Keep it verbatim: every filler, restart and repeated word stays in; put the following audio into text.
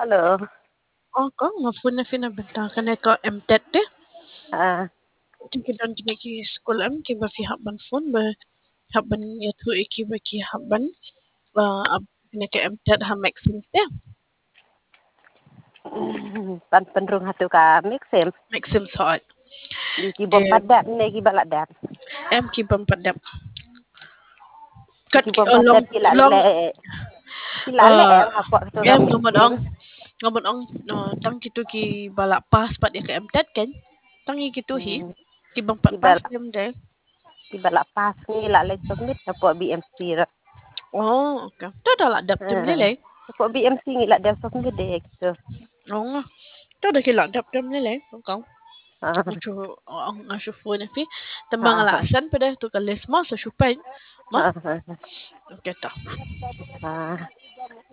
Halo. Oh, ko nga-phone na pinabentakan na ka M T E T de. Heeh. Tingkidan kini ki sekolah ki ba fi habban phone ba habban ya tu iki ba ki habban uh, ab kini ke M T E T ha Maxim de. Pan penrung hatu ka Maxim. Maxim saat. Di ki bom De padat ne ki balak dat. em ki bam padap. Di Kat ki ki bom uh, long padat ki lak long le. Ki lak le uh, hapok tu em orang ngamon Maxim. ong ngamon ong uh, tang kitu ki balak pas pat ya ke M T E T kan. Tangi kitu hi Hmm. ki bam Ki pat pas balak dem de. ki balak pas ni lak le submit hapok B M C ra. Oh, okay. Tu dah lah dap dem Ha. lele. Hapok B M C ni lak dia submit de gitu. Oh, nga. Tu dah kila dap dem lele. Kau. Ha. Acho ang acho phone fi tambang Ha. alasan pada tu kalis ma sa syupai ma Ha. kita Ha.